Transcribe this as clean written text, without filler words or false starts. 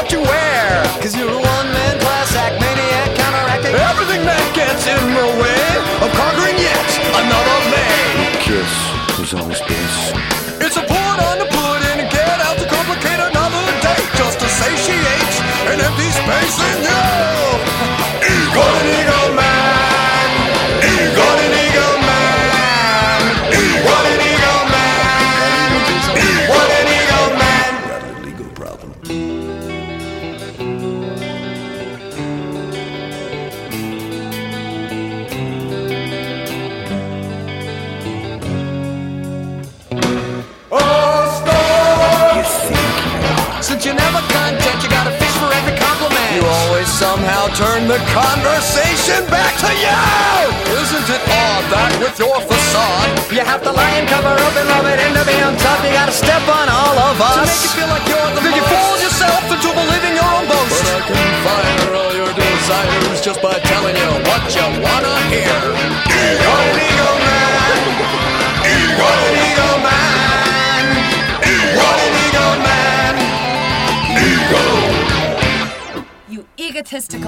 what you wear. Cause you're a one-man class act, maniac, counteracting everything that gets in the way of conquering yet another man. Kiss was always bliss. It's a put on the pudding and get out to complicate another day just to satiate an empty space in you. Got an ego man. Got an ego man. What an ego man. What an ego man. Got a little ego problem. Since you're never content, you gotta fish for every compliment. You always somehow turn the conversation back to you. Isn't it odd that with your facade, you have to lie and cover up and rub it in to be on top? You gotta step on all of us to make you feel like you're the Did you fool yourself into believing your own boast? But I can fire all your desires just by telling you what you wanna hear. Ego, ego man. Ego, ego man. What an ego man. You egotistical